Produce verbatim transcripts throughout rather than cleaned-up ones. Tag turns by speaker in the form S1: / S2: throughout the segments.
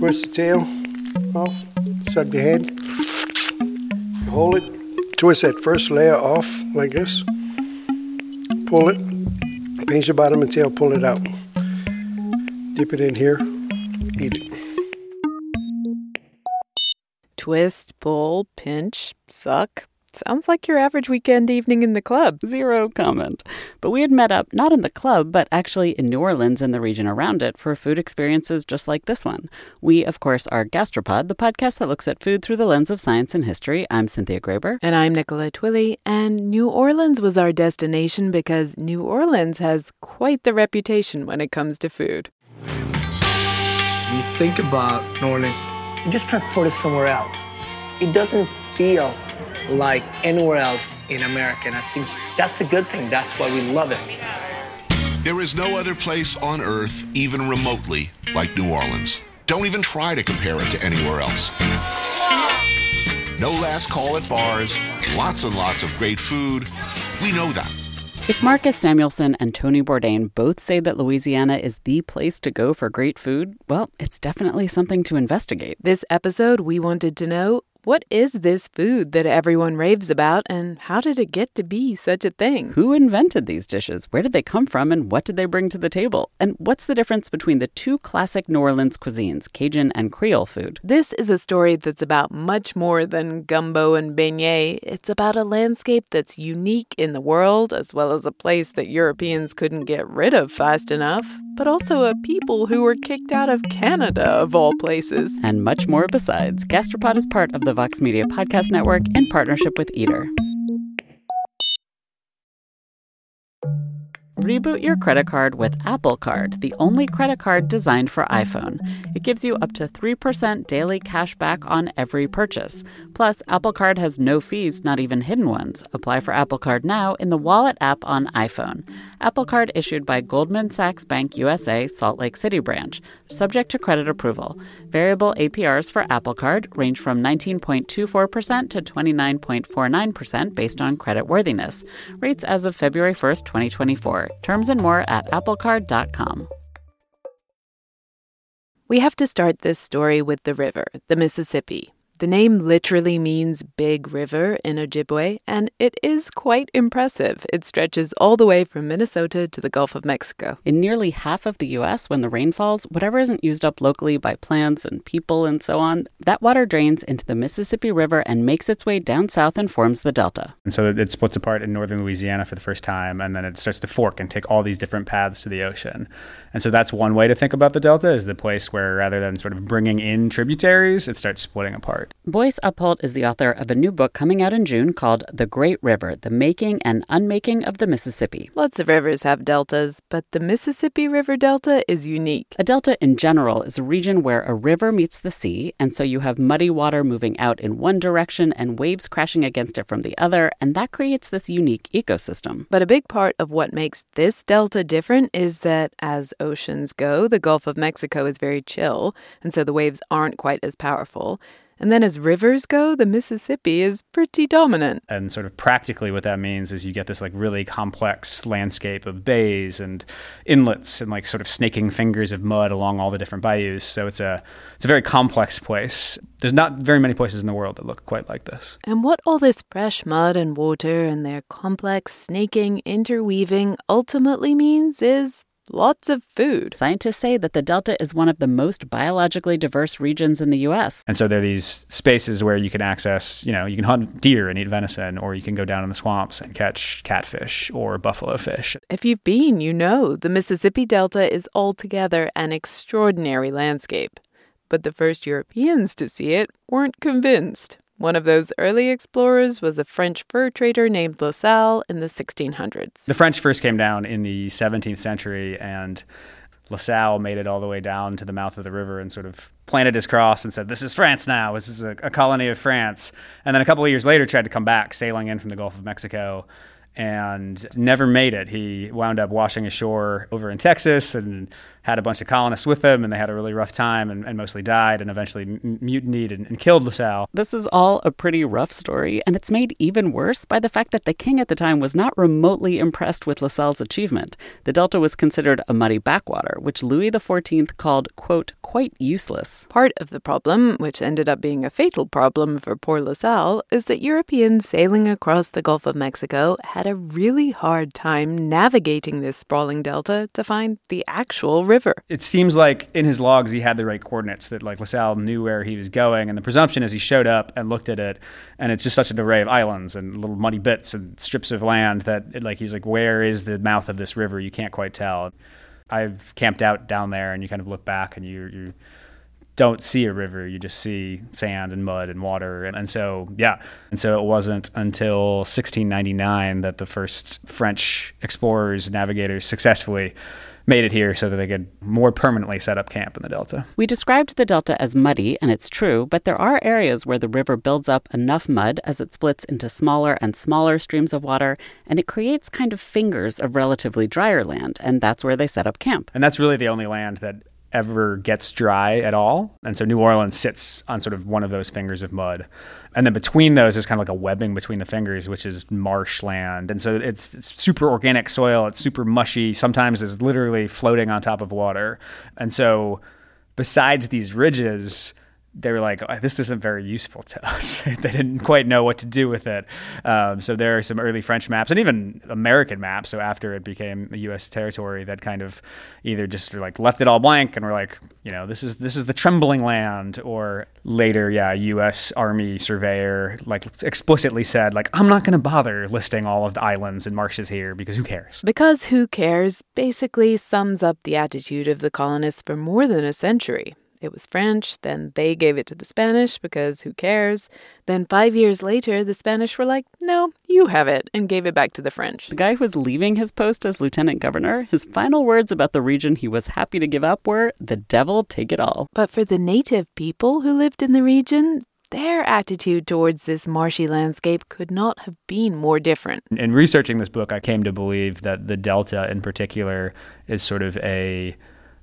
S1: twist the tail off, suck the head, you hold it, twist that first layer off like this, pull it, pinch the bottom of the tail, pull it out, dip it in here, eat it.
S2: Twist, pull, pinch, suck. Sounds like your average weekend evening in the club.
S3: Zero comment. But we had met up not in the club, but actually in New Orleans and the region around it for food experiences just like this one. We, of course, are Gastropod, the podcast that looks at food through the lens of science and history. I'm Cynthia Graber.
S2: And I'm Nicola Twilley. And New Orleans was our destination because New Orleans has quite the reputation when it comes to food.
S4: When you think about New Orleans, just transport it somewhere else. It doesn't feel like anywhere else in America, and I think that's a good thing. That's why we love it.
S5: There is no other place on earth, even remotely, like New Orleans. Don't even try to compare it to anywhere else. No last call at bars, lots and lots of great food. We know that.
S3: If Marcus Samuelsson and Tony Bourdain both say that Louisiana is the place to go for great food, well, it's definitely something to investigate.
S2: This episode, we wanted to know, what is this food that everyone raves about, and how did it get to be such a thing?
S3: Who invented these dishes? Where did they come from, and what did they bring to the table? And what's the difference between the two classic New Orleans cuisines, Cajun and Creole food?
S2: This is a story that's about much more than gumbo and beignet. It's about a landscape that's unique in the world, as well as a place that Europeans couldn't get rid of fast enough, but also a people who were kicked out of Canada, of all places.
S3: And much more besides. Gastropod is part of the Vox Media Podcast Network in partnership with Eater. Reboot your credit card with Apple Card, the only credit card designed for iPhone. It gives you up to three percent daily cash back on every purchase. Plus, Apple Card has no fees, not even hidden ones. Apply for Apple Card now in the Wallet app on iPhone. Apple Card issued by Goldman Sachs Bank U S A, Salt Lake City branch. Subject to credit approval. Variable A P Rs for Apple Card range from nineteen point two four percent to twenty-nine point four nine percent based on credit worthiness. Rates as of February first, twenty twenty-four. Terms and more at apple card dot com.
S2: We have to start this story with the river, the Mississippi. The name literally means big river in Ojibwe, and it is quite impressive. It stretches all the way from Minnesota to the Gulf of Mexico.
S3: In nearly half of the U S, when the rain falls, whatever isn't used up locally by plants and people and so on, that water drains into the Mississippi River and makes its way down south and forms the delta.
S6: And so it splits apart in northern Louisiana for the first time, and then it starts to fork and take all these different paths to the ocean. And so that's one way to think about the delta, is the place where rather than sort of bringing in tributaries, it starts splitting apart.
S3: Boyce Upholt is the author of a new book coming out in June called The Great River, The Making and Unmaking of the Mississippi.
S2: Lots of rivers have deltas, but the Mississippi River Delta is unique.
S3: A delta in general is a region where a river meets the sea, and so you have muddy water moving out in one direction and waves crashing against it from the other, and that creates this unique ecosystem.
S2: But a big part of what makes this delta different is that as oceans go, the Gulf of Mexico is very chill, and so the waves aren't quite as powerful. And then as rivers go, the Mississippi is pretty dominant.
S6: And sort of practically what that means is you get this like really complex landscape of bays and inlets and like sort of snaking fingers of mud along all the different bayous. So it's a it's a very complex place. There's not very many places in the world that look quite like this.
S2: And what all this fresh mud and water and their complex snaking, interweaving ultimately means is lots of food.
S3: Scientists say that the Delta is one of the most biologically diverse regions in the U S.
S6: And so there are these spaces where you can access, you know, you can hunt deer and eat venison, or you can go down in the swamps and catch catfish or buffalo fish.
S2: If you've been, you know, the Mississippi Delta is altogether an extraordinary landscape. But the first Europeans to see it weren't convinced. One of those early explorers was a French fur trader named La Salle in the sixteen hundreds.
S6: The French first came down in the seventeenth century, and La Salle made it all the way down to the mouth of the river and sort of planted his cross and said, "This is France now. This is a, a colony of France." And then a couple of years later tried to come back, sailing in from the Gulf of Mexico, and never made it. He wound up washing ashore over in Texas and had a bunch of colonists with him, and they had a really rough time and, and mostly died and eventually m- mutinied and, and killed La Salle.
S3: This is all a pretty rough story, and it's made even worse by the fact that the king at the time was not remotely impressed with La Salle's achievement. The Delta was considered a muddy backwater, which Louis the fourteenth called, quote, quite useless.
S2: Part of the problem, which ended up being a fatal problem for poor La Salle, is that Europeans sailing across the Gulf of Mexico had a really hard time navigating this sprawling delta to find the actual river.
S6: It seems like in his logs he had the right coordinates, that like La Salle knew where he was going, and the presumption is he showed up and looked at it, and it's just such an array of islands and little muddy bits and strips of land that it, like he's like, where is the mouth of this river? You can't quite tell. I've camped out down there, and you kind of look back and you you don't see a river, you just see sand and mud and water. And, and so, yeah. And so it wasn't until sixteen ninety-nine that the first French explorers, navigators successfully made it here so that they could more permanently set up camp in the Delta.
S3: We described the Delta as muddy, and it's true, but there are areas where the river builds up enough mud as it splits into smaller and smaller streams of water, and it creates kind of fingers of relatively drier land, and that's where they set up camp.
S6: And that's really the only land that ever gets dry at all. And so New Orleans sits on sort of one of those fingers of mud. And then between those is kind of like a webbing between the fingers, which is marshland. And so it's, it's super organic soil. It's super mushy. Sometimes it's literally floating on top of water. And so besides these ridges, they were like, oh, this isn't very useful to us. They didn't quite know what to do with it. Um, so there are some early French maps and even American maps. So after it became a U S territory, that kind of either just like left it all blank and were like, you know, this is this is the trembling land. Or later, yeah, a U S Army surveyor like explicitly said, like, I'm not going to bother listing all of the islands and marshes here because who cares?
S2: Because who cares basically sums up the attitude of the colonists for more than a century. It was French, then they gave it to the Spanish because who cares? Then five years later, the Spanish were like, no, you have it, and gave it back to the French.
S3: The guy who was leaving his post as lieutenant governor, his final words about the region he was happy to give up were, the devil take it all.
S2: But for the native people who lived in the region, their attitude towards this marshy landscape could not have been more different.
S6: In researching this book, I came to believe that the Delta in particular is sort of a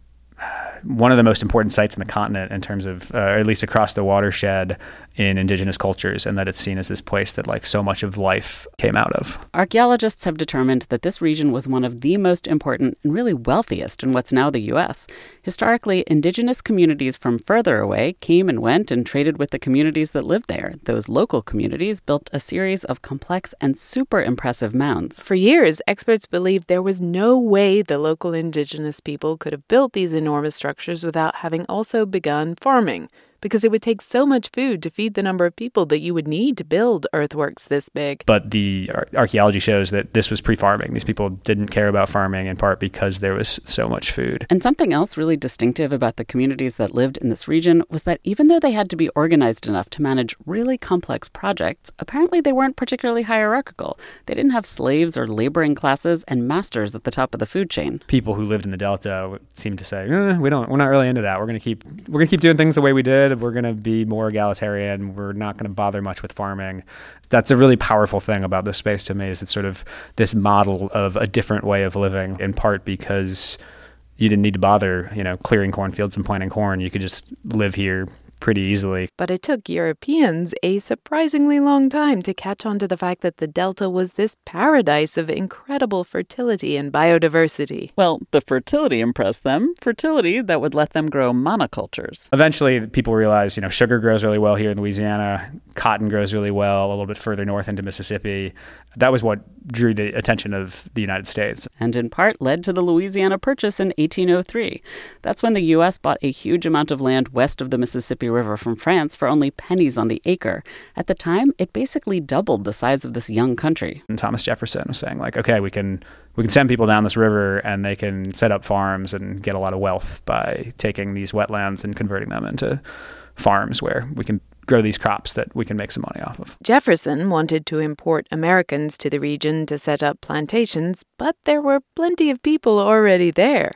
S6: one of the most important sites in the continent in terms of, uh, or at least across the watershed in indigenous cultures, and that it's seen as this place that like so much of life came out of.
S3: Archaeologists have determined that this region was one of the most important and really wealthiest in what's now the U S. Historically, indigenous communities from further away came and went and traded with the communities that lived there. Those local communities built a series of complex and super impressive mounds.
S2: For years, experts believed there was no way the local indigenous people could have built these enormous structures without having also begun farming, because it would take so much food to feed the number of people that you would need to build earthworks this big.
S6: But the ar- archaeology shows that this was pre-farming. These people didn't care about farming in part because there was so much food.
S3: And something else really distinctive about the communities that lived in this region was that even though they had to be organized enough to manage really complex projects, apparently they weren't particularly hierarchical. They didn't have slaves or laboring classes and masters at the top of the food chain.
S6: People who lived in the Delta seemed to say, eh, we don't, we're not really into that. We're going to keep, we're going to keep doing things the way we did. We're going to be more egalitarian. We're not going to bother much with farming. That's a really powerful thing about this space to me, is it's sort of this model of a different way of living, in part because you didn't need to bother, you know, clearing cornfields and planting corn. You could just live here pretty easily.
S2: But it took Europeans a surprisingly long time to catch on to the fact that the Delta was this paradise of incredible fertility and biodiversity.
S3: Well, the fertility impressed them. Fertility that would let them grow monocultures.
S6: Eventually, people realized, you know, sugar grows really well here in Louisiana. Cotton grows really well a little bit further north into Mississippi. That was what drew the attention of the United States.
S3: And in part led to the Louisiana Purchase in eighteen oh three. That's when the U S bought a huge amount of land west of the Mississippi River from France for only pennies on the acre. At the time, it basically doubled the size of this young country.
S6: And Thomas Jefferson was saying, like, okay, we can we can send people down this river and they can set up farms and get a lot of wealth by taking these wetlands and converting them into farms where we can grow these crops that we can make some money off of.
S2: Jefferson wanted to import Americans to the region to set up plantations, but there were plenty of people already there.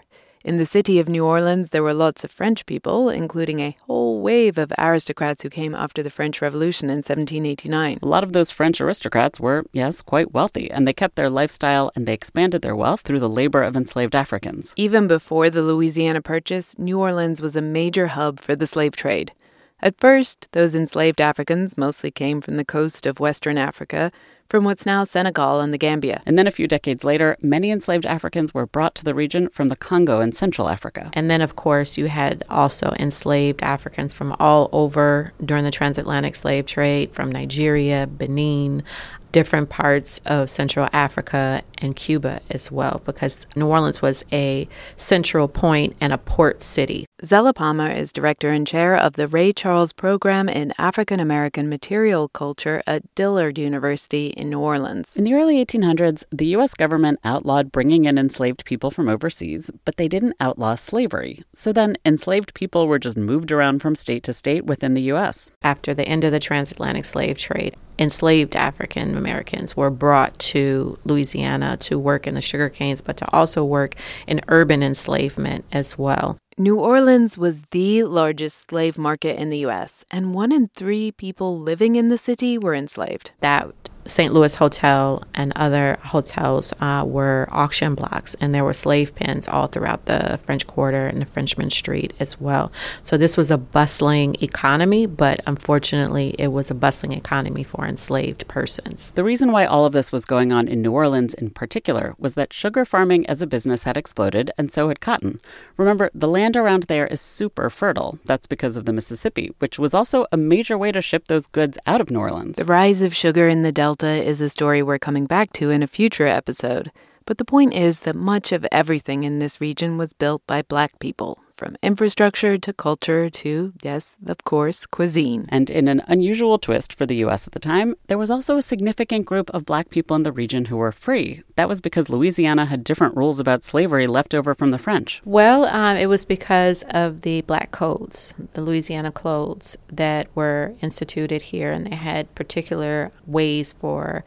S2: In the city of New Orleans, there were lots of French people, including a whole wave of aristocrats who came after the French Revolution in seventeen eighty-nine.
S3: A lot of those French aristocrats were, yes, quite wealthy, and they kept their lifestyle and they expanded their wealth through the labor of enslaved Africans.
S2: Even before the Louisiana Purchase, New Orleans was a major hub for the slave trade. At first, those enslaved Africans mostly came from the coast of Western Africa, from what's now Senegal and the Gambia.
S3: And then a few decades later, many enslaved Africans were brought to the region from the Congo and Central Africa.
S7: And then, of course, you had also enslaved Africans from all over during the transatlantic slave trade, from Nigeria, Benin, different parts of Central Africa and Cuba as well, because New Orleans was a central point and a port city.
S2: Zella Palmer is director and chair of the Ray Charles Program in African American Material Culture at Dillard University in New Orleans.
S3: In the early eighteen hundreds, the U S government outlawed bringing in enslaved people from overseas, but they didn't outlaw slavery. So then enslaved people were just moved around from state to state within the U S.
S7: After the end of the transatlantic slave trade, enslaved African Americans were brought to Louisiana to work in the sugar canes, but to also work in urban enslavement as well.
S2: New Orleans was the largest slave market in the U S, and one in three people living in the city were enslaved.
S7: That Saint Louis Hotel and other hotels uh, were auction blocks, and there were slave pens all throughout the French Quarter and the Frenchman Street as well. So this was a bustling economy, but unfortunately it was a bustling economy for enslaved persons.
S3: The reason why all of this was going on in New Orleans in particular was that sugar farming as a business had exploded, and so had cotton. Remember, the land around there is super fertile. That's because of the Mississippi, which was also a major way to ship those goods out of New Orleans.
S2: The rise of sugar in the Delta is a story we're coming back to in a future episode. But the point is that much of everything in this region was built by Black people, from infrastructure to culture to, yes, of course, cuisine.
S3: And in an unusual twist for the U S at the time, there was also a significant group of Black people in the region who were free. That was because Louisiana had different rules about slavery left over from the French.
S7: Well, um, it was because of the Black codes, the Louisiana codes that were instituted here, and they had particular ways for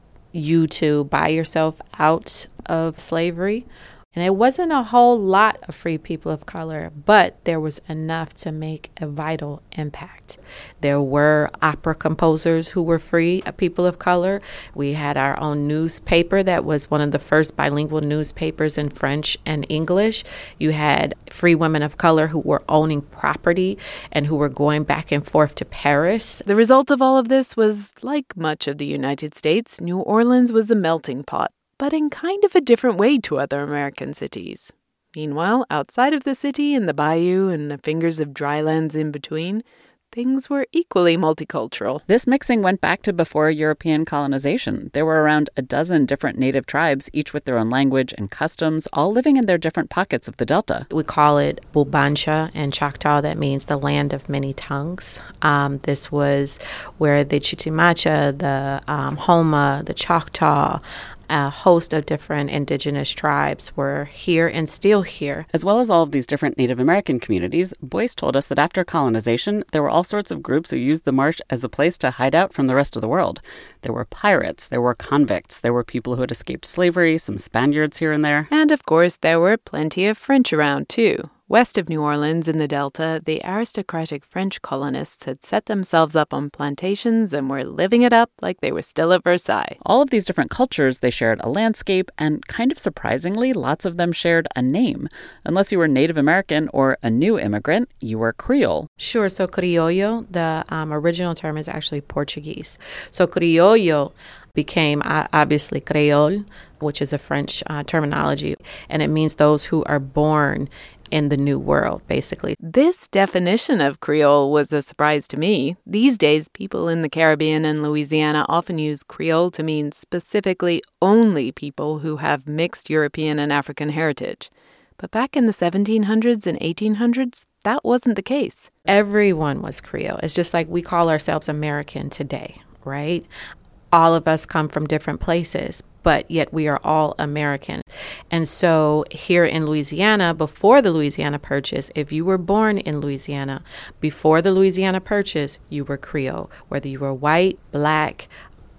S7: you to buy yourself out of slavery. And it wasn't a whole lot of free people of color, but there was enough to make a vital impact. There were opera composers who were free, people of color. We had our own newspaper that was one of the first bilingual newspapers in French and English. You had free women of color who were owning property and who were going back and forth to Paris.
S2: The result of all of this was, like much of the United States, New Orleans was a melting pot, but in kind of a different way to other American cities. Meanwhile, outside of the city, in the bayou and the fingers of dry lands in between, things were equally multicultural.
S3: This mixing went back to before European colonization. There were around a dozen different native tribes, each with their own language and customs, all living in their different pockets of the Delta.
S7: We call it Bubancha in Choctaw. That means the land of many tongues. Um, this was where the Chitimacha, the um, Homa, the Choctaw, a host of different indigenous tribes were here and still here.
S3: As well as all of these different Native American communities, Boyce told us that after colonization, there were all sorts of groups who used the marsh as a place to hide out from the rest of the world. There were pirates, there were convicts, there were people who had escaped slavery, some Spaniards here and there.
S2: And of course, there were plenty of French around, too. West of New Orleans in the Delta, the aristocratic French colonists had set themselves up on plantations and were living it up like they were still at Versailles.
S3: All of these different cultures, they shared a landscape, and kind of surprisingly, lots of them shared a name. Unless you were Native American or a new immigrant, you were Creole.
S7: Sure, so criollo, the um, original term is actually Portuguese. So criollo became uh, obviously Creole, which is a French uh, terminology, and it means those who are born in the New World, basically.
S2: This definition of Creole was a surprise to me. These days, people in the Caribbean and Louisiana often use Creole to mean specifically only people who have mixed European and African heritage. But back in the seventeen hundreds and eighteen hundreds, that wasn't the case.
S7: Everyone was Creole. It's just like we call ourselves American today, right? All of us come from different places, but yet we are all American. And so here in Louisiana, before the Louisiana Purchase, if you were born in Louisiana, before the Louisiana Purchase, you were Creole. Whether you were white, black,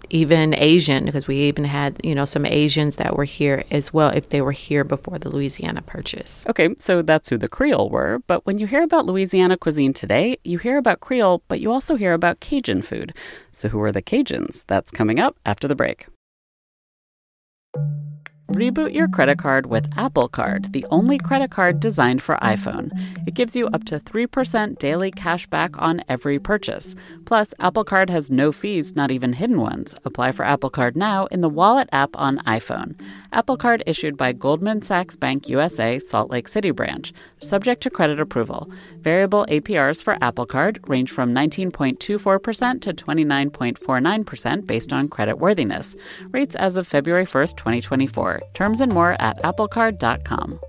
S7: even Asian, because we even had, you know, some Asians that were here as well, if they were here before the Louisiana Purchase.
S3: Okay, so that's who the Creole were. But when you hear about Louisiana cuisine today, you hear about Creole, but you also hear about Cajun food. So who are the Cajuns? That's coming up after the break. Reboot your credit card with Apple Card, the only credit card designed for iPhone. It gives you up to three percent daily cash back on every purchase. Plus, Apple Card has no fees, not even hidden ones. Apply for Apple Card now in the Wallet app on iPhone. Apple Card issued by Goldman Sachs Bank U S A, Salt Lake City branch. Subject to credit approval. Variable A P Rs for Apple Card range from nineteen point two four percent to twenty-nine point four nine percent based on credit worthiness. Rates as of February first, twenty twenty-four. Terms and more at apple card dot com.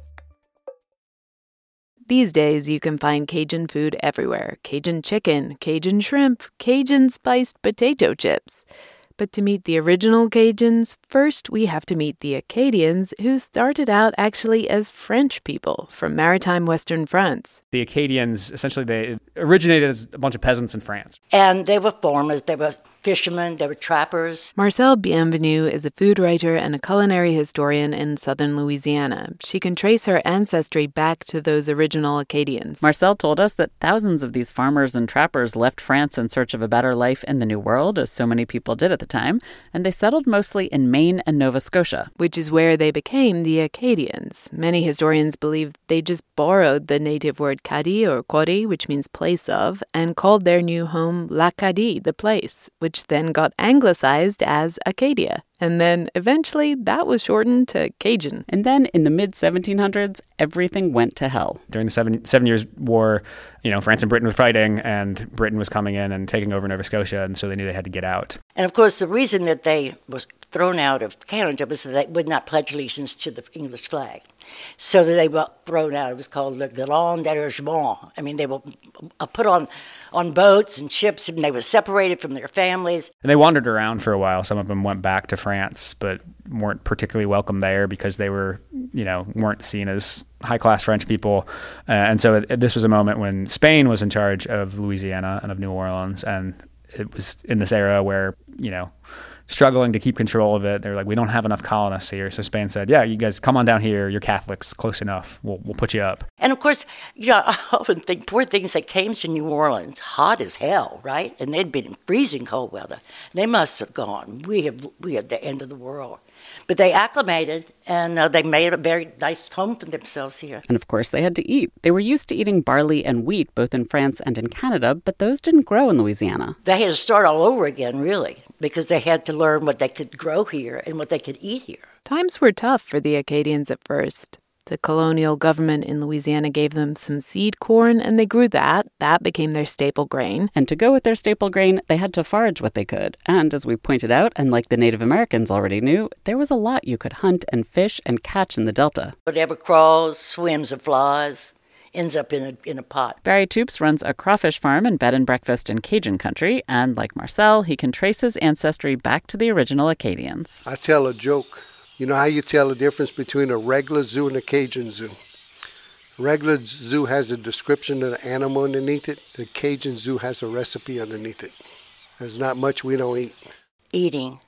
S2: These days, you can find Cajun food everywhere. Cajun chicken, Cajun shrimp, Cajun spiced potato chips. But to meet the original Cajuns, first we have to meet the Acadians, who started out actually as French people from maritime Western France.
S6: The Acadians, essentially, they originated as a bunch of peasants in France.
S8: And they were farmers, they were fishermen, they were trappers.
S2: Marcelle Bienvenue is a food writer and a culinary historian in southern Louisiana. She can trace her ancestry back to those original Acadians.
S3: Marcelle told us that thousands of these farmers and trappers left France in search of a better life in the New World, as so many people did at the time, and they settled mostly in Maine and Nova Scotia.
S2: Which is where they became the Acadians. Many historians believe they just borrowed the native word Cadi or Cori, which means place of, and called their new home l'Acadie, the place, which then got anglicized as Acadia. And then eventually that was shortened to Cajun.
S3: And then in the mid seventeen hundreds, everything went to hell.
S6: During the Seven, seven Years' War, you know, France and Britain were fighting, and Britain was coming in and taking over Nova Scotia, and so they knew they had to get out.
S8: And of course, the reason that they were thrown out of Canada was that they would not pledge allegiance to the English flag. So that they were thrown out. It was called the Grand Dérangement. I mean, they were put on, on boats and ships, and they were separated from their families.
S6: And they wandered around for a while. Some of them went back to France, but weren't particularly welcome there because they were, you know, weren't seen as high-class French people. Uh, and so it, this was a moment when Spain was in charge of Louisiana and of New Orleans, and it was in this era where, you know, struggling to keep control of it. They were like, we don't have enough colonists here. So Spain said, yeah, you guys come on down here. You're Catholics, close enough. We'll we'll put you up.
S8: And of course, you know, I often think poor things that came to New Orleans, hot as hell, right? And they'd been in freezing cold weather. They must have gone, we have we are the end of the world. But they acclimated, and uh, they made a very nice home for themselves here.
S3: And of course, they had to eat. They were used to eating barley and wheat, both in France and in Canada, but those didn't grow in Louisiana.
S8: They had to start all over again, really, because they had to learn what they could grow here and what they could eat here.
S2: Times were tough for the Acadians at first. The colonial government in Louisiana gave them some seed corn, and they grew that. That became their staple grain.
S3: And to go with their staple grain, they had to forage what they could. And as we pointed out, and like the Native Americans already knew, there was a lot you could hunt and fish and catch in the Delta.
S8: Whatever crawls, swims, or flies ends up in a, in a pot.
S3: Barry Toups runs a crawfish farm and bed and breakfast in Cajun country, and like Marcelle, he can trace his ancestry back to the original Acadians.
S1: I tell a joke. You know how you tell the difference between a regular zoo and a Cajun zoo? A regular zoo has a description of the animal underneath it. The Cajun zoo has a recipe underneath it. There's not much we don't eat.
S8: Eating.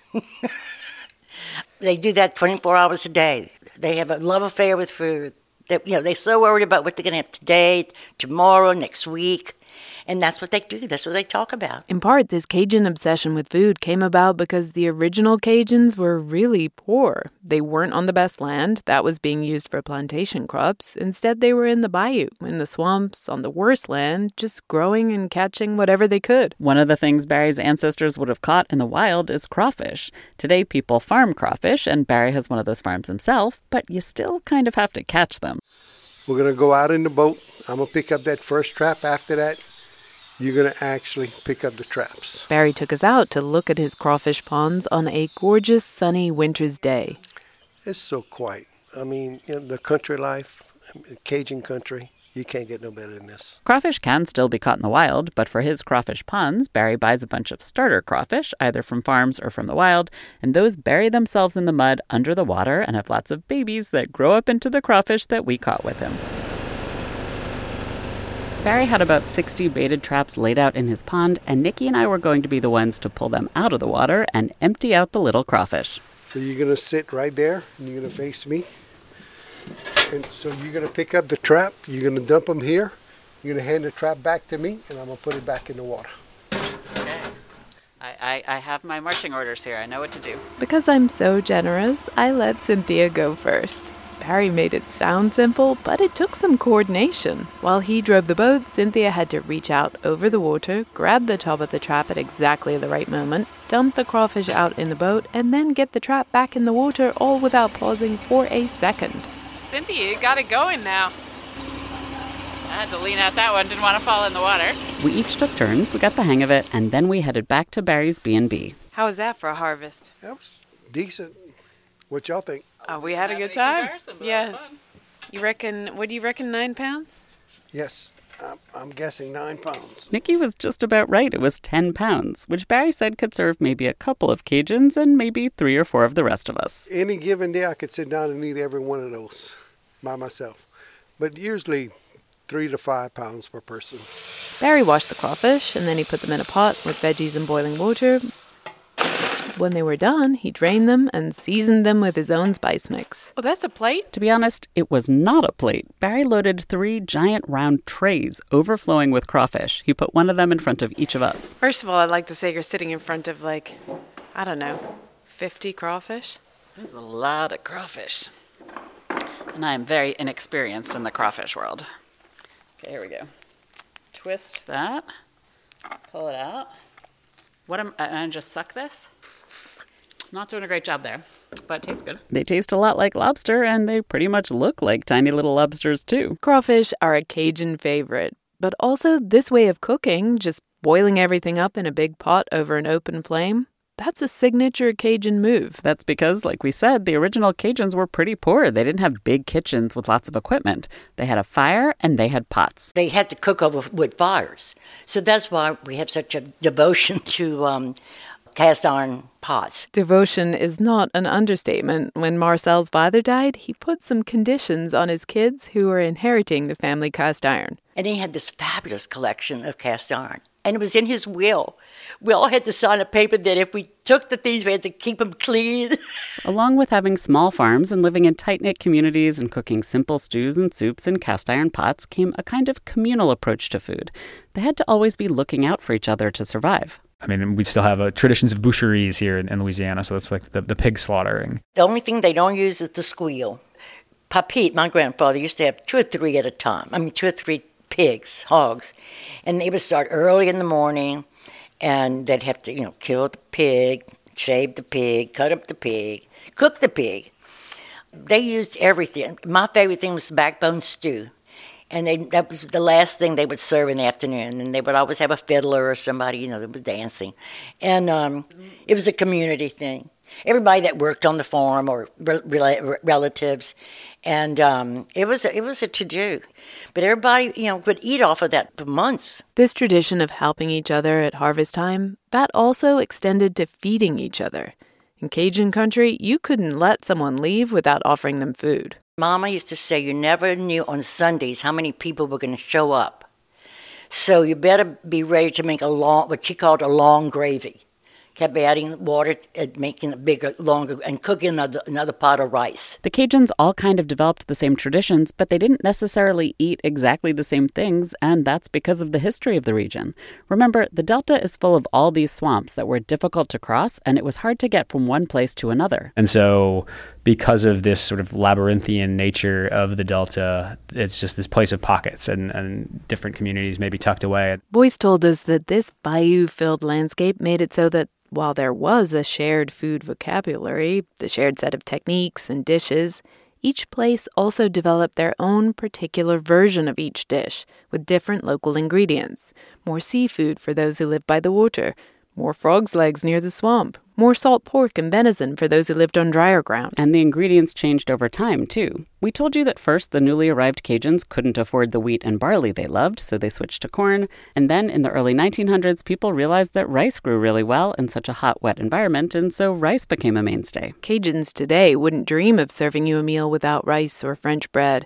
S8: They do that twenty-four hours a day. They have a love affair with food. They, you know, they're so worried about what they're going to have today, tomorrow, next week. And that's what they do. That's what they talk about.
S2: In part, this Cajun obsession with food came about because the original Cajuns were really poor. They weren't on the best land that was being used for plantation crops. Instead, they were in the bayou, in the swamps, on the worst land, just growing and catching whatever they could.
S3: One of the things Barry's ancestors would have caught in the wild is crawfish. Today, people farm crawfish, and Barry has one of those farms himself, but you still kind of have to catch them.
S1: We're going to go out in the boat. I'm going to pick up that first trap. After that, you're going to actually pick up the traps.
S2: Barry took us out to look at his crawfish ponds on a gorgeous sunny winter's day.
S1: It's so quiet. I mean, you know, the country life, Cajun country, you can't get no better than this.
S3: Crawfish can still be caught in the wild, but for his crawfish ponds, Barry buys a bunch of starter crawfish, either from farms or from the wild, and those bury themselves in the mud under the water and have lots of babies that grow up into the crawfish that we caught with him. Barry had about sixty baited traps laid out in his pond, and Nikki and I were going to be the ones to pull them out of the water and empty out the little crawfish.
S1: So you're going to sit right there, and you're going to face me. And so you're going to pick up the trap, you're going to dump them here, you're going to hand the trap back to me, and I'm going to put it back in the water.
S3: Okay. I, I, I have my marching orders here. I know what to do.
S2: Because I'm so generous, I let Cynthia go first. Barry made it sound simple, but it took some coordination. While he drove the boat, Cynthia had to reach out over the water, grab the top of the trap at exactly the right moment, dump the crawfish out in the boat, and then get the trap back in the water, all without pausing for a second.
S7: Cynthia, you got it going now. I had to lean out that one, didn't want to fall in the water.
S3: We each took turns, we got the hang of it, and then we headed back to Barry's B and B.
S7: How was that for a harvest?
S1: That was decent. What y'all think?
S7: Oh, we had a good time. Yeah. You reckon, what do you reckon, nine pounds?
S1: Yes, I'm, I'm guessing nine pounds.
S3: Nikki was just about right. It was ten pounds, which Barry said could serve maybe a couple of Cajuns and maybe three or four of the rest of us.
S1: Any given day, I could sit down and eat every one of those by myself. But usually three to five pounds per person.
S2: Barry washed the crawfish, and then he put them in a pot with veggies and boiling water. When they were done, he drained them and seasoned them with his own spice mix.
S7: Well, that's a plate.
S3: To be honest, it was not a plate. Barry loaded three giant round trays overflowing with crawfish. He put one of them in front of each of us.
S7: First of all, I'd like to say you're sitting in front of, like, I don't know, fifty crawfish.
S3: There's a lot of crawfish. And I am very inexperienced in the crawfish world. Okay, here we go. Twist that. Pull it out. What am, and I just suck this? Not doing a great job there, but it tastes good. They taste a lot like lobster, and they pretty much look like tiny little lobsters, too.
S2: Crawfish are a Cajun favorite, but also this way of cooking, just boiling everything up in a big pot over an open flame, that's a signature Cajun move.
S3: That's because, like we said, the original Cajuns were pretty poor. They didn't have big kitchens with lots of equipment. They had a fire, and they had pots.
S8: They had to cook over wood fires. So that's why we have such a devotion to um, cast iron pots.
S2: Devotion is not an understatement. When Marcel's father died, he put some conditions on his kids who were inheriting the family cast iron.
S8: And he had this fabulous collection of cast iron. And it was in his will. We all had to sign a paper that if we took the things, we had to keep them clean.
S3: Along with having small farms and living in tight-knit communities and cooking simple stews and soups in cast iron pots came a kind of communal approach to food. They had to always be looking out for each other to survive.
S6: I mean, we still have uh, traditions of boucheries here in, in Louisiana, so it's like the, the pig slaughtering.
S8: The only thing they don't use is the squeal. Papit, my grandfather, used to have two or three at a time. I mean, two or three pigs, hogs. And they would start early in the morning, and they'd have to, you know, kill the pig, shave the pig, cut up the pig, cook the pig. They used everything. My favorite thing was the backbone stew. And they, that was the last thing they would serve in the afternoon. And they would always have a fiddler or somebody, you know, that was dancing. And um, it was a community thing. Everybody that worked on the farm or re- re- relatives. And um, it was a, it was a to-do. But everybody, you know, would eat off of that for months.
S2: This tradition of helping each other at harvest time, that also extended to feeding each other. In Cajun country, you couldn't let someone leave without offering them food.
S8: Mama used to say you never knew on Sundays how many people were going to show up. So you better be ready to make a long, what she called a long gravy. Kept adding water and making it bigger, longer, and cooking another, another pot of rice.
S3: The Cajuns all kind of developed the same traditions, but they didn't necessarily eat exactly the same things, and that's because of the history of the region. Remember, the Delta is full of all these swamps that were difficult to cross, and it was hard to get from one place to another.
S6: And so because of this sort of labyrinthian nature of the Delta, it's just this place of pockets and, and different communities maybe tucked away.
S2: Boyce told us that this bayou-filled landscape made it so that while there was a shared food vocabulary, the shared set of techniques and dishes, each place also developed their own particular version of each dish with different local ingredients. More seafood for those who live by the water, more frog's legs near the swamp, more salt pork and venison for those who lived on drier ground.
S3: And the ingredients changed over time, too. We told you that first the newly arrived Cajuns couldn't afford the wheat and barley they loved, so they switched to corn. And then in the early nineteen hundreds, people realized that rice grew really well in such a hot, wet environment, and so rice became a mainstay.
S2: Cajuns today wouldn't dream of serving you a meal without rice or French bread.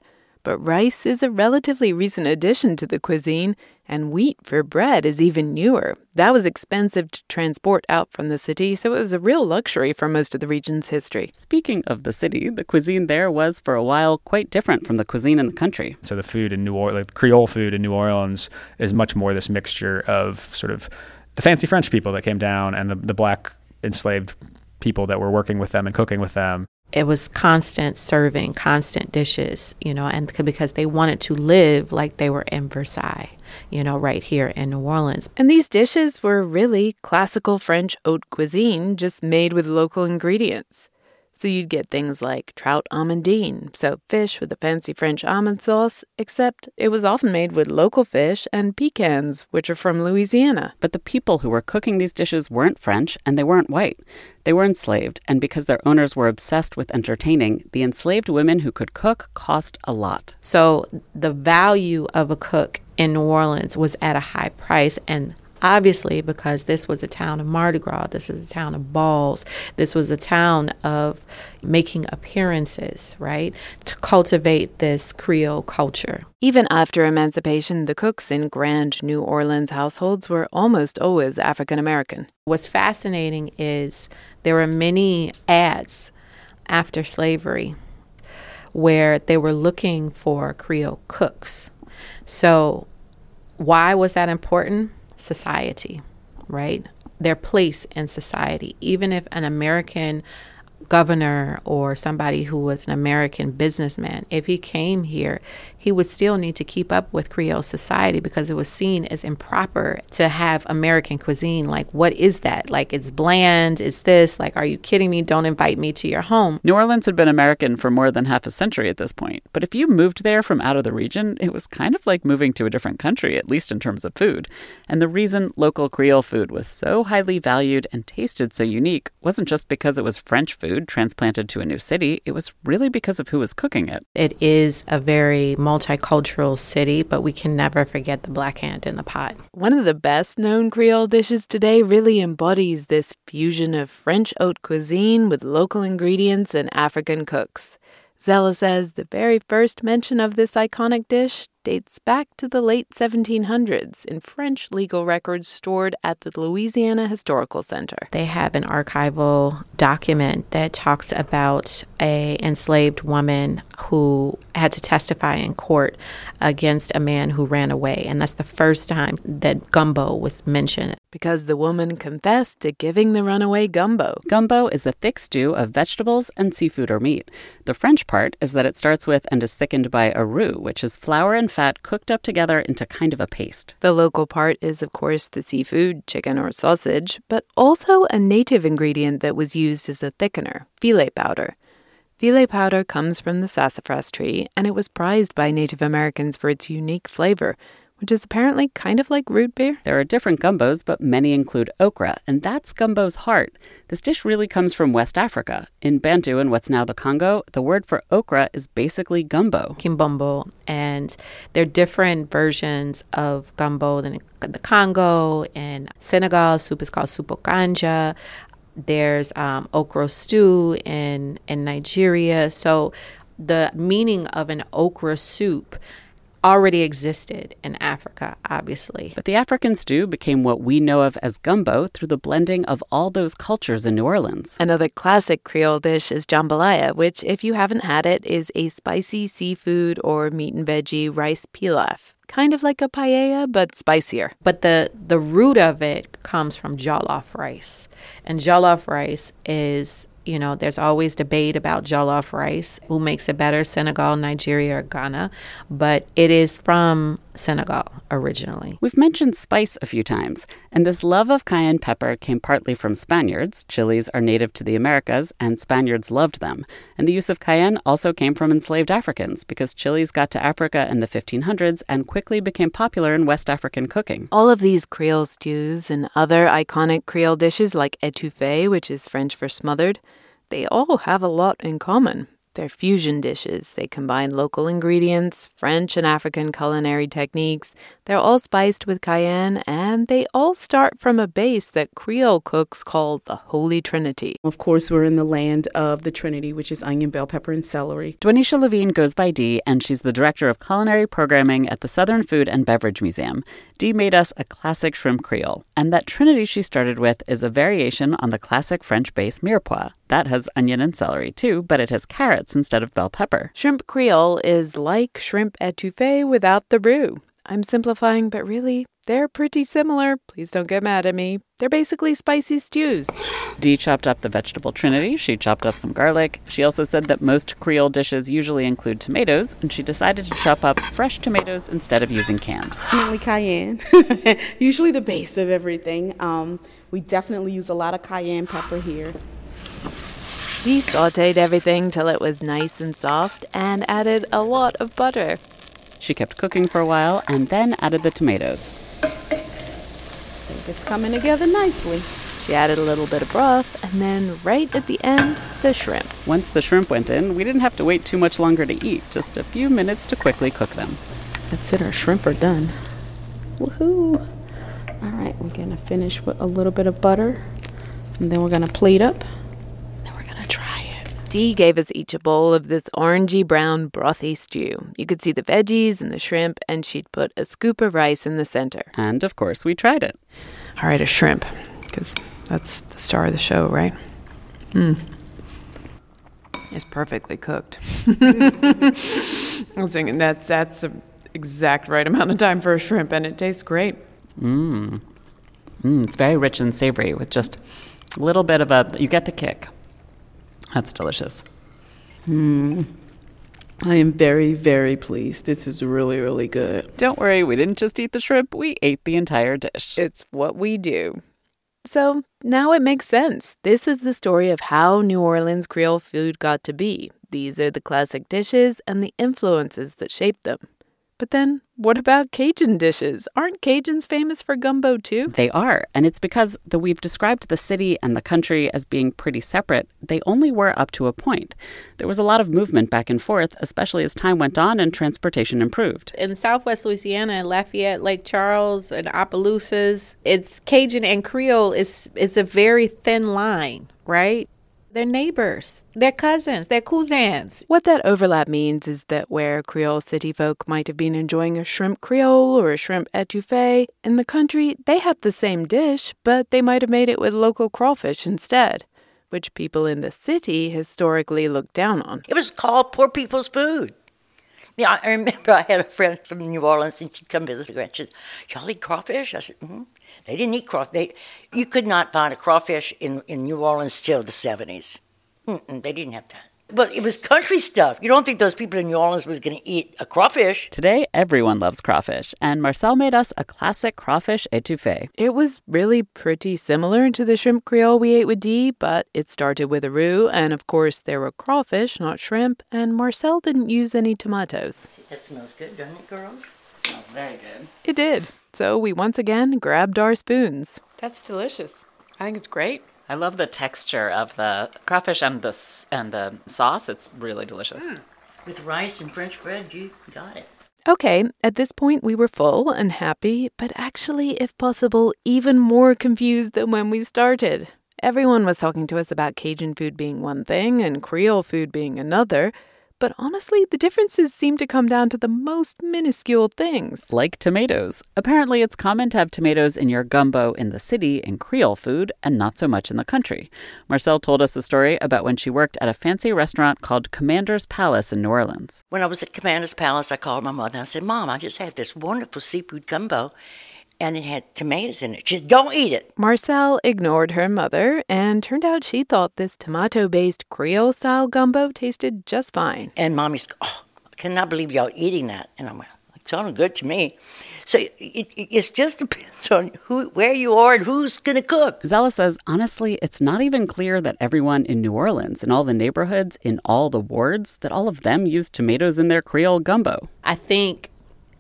S2: But rice is a relatively recent addition to the cuisine, and wheat for bread is even newer. That was expensive to transport out from the city, so it was a real luxury for most of the region's history.
S3: Speaking of the city, the cuisine there was for a while quite different from the cuisine in the country.
S6: So the food in New Orleans, like Creole food in New Orleans, is much more this mixture of sort of the fancy French people that came down and the, the black enslaved people that were working with them and cooking with them.
S7: It was constant serving, constant dishes, you know, and because they wanted to live like they were in Versailles, you know, right here in New Orleans.
S2: And these dishes were really classical French haute cuisine, just made with local ingredients. So you'd get things like trout amandine, so fish with a fancy French almond sauce, except it was often made with local fish and pecans, which are from Louisiana.
S3: But the people who were cooking these dishes weren't French, and they weren't white. They were enslaved, and because their owners were obsessed with entertaining, the enslaved women who could cook cost a lot.
S7: So the value of a cook in New Orleans was at a high price, and obviously, because this was a town of Mardi Gras, this is a town of balls, this was a town of making appearances, right, to cultivate this Creole culture.
S2: Even after emancipation, the cooks in grand New Orleans households were almost always African American.
S7: What's fascinating is there were many ads after slavery where they were looking for Creole cooks. So why was that important? Society, right? Their place in society. Even if an American governor or somebody who was an American businessman, if he came here, he would still need to keep up with Creole society because it was seen as improper to have American cuisine. Like, what is that? Like, it's bland, it's this. Like, are you kidding me? Don't invite me to your home.
S3: New Orleans had been American for more than half a century at this point. But if you moved there from out of the region, it was kind of like moving to a different country, at least in terms of food. And the reason local Creole food was so highly valued and tasted so unique wasn't just because it was French food transplanted to a new city. It was really because of who was cooking it.
S7: It is a very multicultural city, but we can never forget the black hand in the pot.
S2: One of the best-known Creole dishes today really embodies this fusion of French haute cuisine with local ingredients and African cooks. Zella says the very first mention of this iconic dish dates back to the late seventeen hundreds in French legal records stored at the Louisiana Historical Center.
S7: They have an archival document that talks about a enslaved woman who had to testify in court against a man who ran away. And that's the first time that gumbo was mentioned.
S2: Because the woman confessed to giving the runaway gumbo.
S3: Gumbo is a thick stew of vegetables and seafood or meat. The French part is that it starts with and is thickened by a roux, which is flour and fat cooked up together into kind of a paste.
S2: The local part is, of course, the seafood, chicken or sausage, but also a native ingredient that was used as a thickener, filet powder. Filet powder comes from the sassafras tree, and it was prized by Native Americans for its unique flavor, which is apparently kind of like root beer.
S3: There are different gumbos, but many include okra, and that's gumbo's heart. This dish really comes from West Africa. In Bantu, in what's now the Congo, the word for okra is basically gumbo.
S7: Kimbombo, and there are different versions of gumbo in the Congo. In Senegal, soup is called supokanja. There's um, okra stew in, in Nigeria. So the meaning of an okra soup already existed in Africa, obviously.
S3: But the African stew became what we know of as gumbo through the blending of all those cultures in New Orleans.
S2: Another classic Creole dish is jambalaya, which, if you haven't had it, is a spicy seafood or meat and veggie rice pilaf. Kind of like a paella, but spicier.
S7: But the, the root of it comes from jollof rice. And jollof rice is, you know, there's always debate about jollof rice. Who makes it better, Senegal, Nigeria, or Ghana? But it is from Senegal originally.
S3: We've mentioned spice a few times, and this love of cayenne pepper came partly from Spaniards. Chilies are native to the Americas, and Spaniards loved them. And the use of cayenne also came from enslaved Africans, because chilies got to Africa in the fifteen hundreds and quickly became popular in West African cooking.
S2: All of these Creole stews and other iconic Creole dishes like étouffée, which is French for smothered, they all have a lot in common. They're fusion dishes. They combine local ingredients, French and African culinary techniques. They're all spiced with cayenne, and they all start from a base that Creole cooks call the Holy Trinity.
S9: Of course, we're in the land of the Trinity, which is onion, bell pepper, and celery.
S3: Dwanisha Levine goes by Dee, and she's the director of culinary programming at the Southern Food and Beverage Museum. Dee made us a classic shrimp Creole, and that Trinity she started with is a variation on the classic French base mirepoix. That has onion and celery, too, but it has carrots instead of bell pepper.
S2: Shrimp Creole is like shrimp etouffee without the roux. I'm simplifying, but really, they're pretty similar. Please don't get mad at me. They're basically spicy stews.
S3: Dee chopped up the vegetable trinity. She chopped up some garlic. She also said that most Creole dishes usually include tomatoes, and she decided to chop up fresh tomatoes instead of using canned.
S9: Definitely cayenne. Usually the base of everything. Um, we definitely use a lot of cayenne pepper here.
S2: Dee sauteed everything till it was nice and soft and added a lot of butter.
S3: She kept cooking for a while and then added the tomatoes.
S9: I think it's coming together nicely.
S2: She added a little bit of broth, and then right at the end, the shrimp.
S3: Once the shrimp went in, we didn't have to wait too much longer to eat, just a few minutes to quickly cook them.
S9: That's it, our shrimp are done. Woohoo! All right, we're gonna finish with a little bit of butter, and then we're gonna plate up.
S2: Dee gave us each a bowl of this orangey brown brothy stew. You could see the veggies and the shrimp, and she'd put a scoop of rice in the center.
S3: And, of course, we tried it.
S2: All right, a shrimp, because that's the star of the show, right? Hmm. It's perfectly cooked. I was thinking that's, that's the exact right amount of time for a shrimp, and it tastes great.
S3: Mmm. Mm, it's very rich and savory with just a little bit of a... You get the kick. That's delicious.
S9: Mm. I am very, very pleased. This is really, really good.
S3: Don't worry, we didn't just eat the shrimp. We ate the entire dish.
S2: It's what we do. So now it makes sense. This is the story of how New Orleans Creole food got to be. These are the classic dishes and the influences that shaped them. But then, what about Cajun dishes? Aren't Cajuns famous for gumbo too?
S3: They are, and it's because though we've described the city and the country as being pretty separate, they only were up to a point. There was a lot of movement back and forth, especially as time went on and transportation improved.
S7: In southwest Louisiana, Lafayette, Lake Charles, and Opelousas, it's Cajun and Creole is it's a very thin line, right? They're neighbors. They're cousins. They're cousins.
S2: What that overlap means is that where Creole city folk might have been enjoying a shrimp Creole or a shrimp etouffee, in the country, they had the same dish, but they might have made it with local crawfish instead, which people in the city historically looked down on.
S8: It was called poor people's food. Yeah, I remember I had a friend from New Orleans, and she'd come visit her, and she said, y'all eat crawfish? I said, mm-hmm. They didn't eat crawfish. They, you could not find a crawfish in, in New Orleans till the seventies. Mm-mm, they didn't have that. But it was country stuff. You don't think those people in New Orleans was going to eat a crawfish.
S3: Today, everyone loves crawfish, and Marcel made us a classic crawfish etouffee.
S2: It was really pretty similar to the shrimp Creole we ate with Dee, but it started with a roux, and of course there were crawfish, not shrimp, and Marcel didn't use any tomatoes.
S8: That smells good, doesn't it, girls?
S3: It smells very good.
S2: It did. So we once again grabbed our spoons.
S7: That's delicious. I think it's great.
S3: I love the texture of the crawfish and the and the sauce. It's really delicious. Mm.
S8: With rice and French bread, you got it.
S2: Okay, at this point we were full and happy, but actually, if possible, even more confused than when we started. Everyone was talking to us about Cajun food being one thing and Creole food being another. But honestly, the differences seem to come down to the most minuscule things.
S3: Like tomatoes. Apparently, it's common to have tomatoes in your gumbo in the city in Creole food and not so much in the country. Marcel told us a story about when she worked at a fancy restaurant called Commander's Palace in New Orleans.
S8: When I was at Commander's Palace, I called my mother and I said, Mom, I just had this wonderful seafood gumbo. And it had tomatoes in it. She said, don't eat it.
S2: Marcel ignored her mother, and turned out she thought this tomato-based Creole-style gumbo tasted just fine.
S8: And Mommy's, oh, I cannot believe y'all eating that. And I'm like, it sounded good to me. So it, it, it just depends on who, where you are and who's going to cook.
S3: Zella says, honestly, it's not even clear that everyone in New Orleans, in all the neighborhoods, in all the wards, that all of them use tomatoes in their Creole gumbo.
S7: I think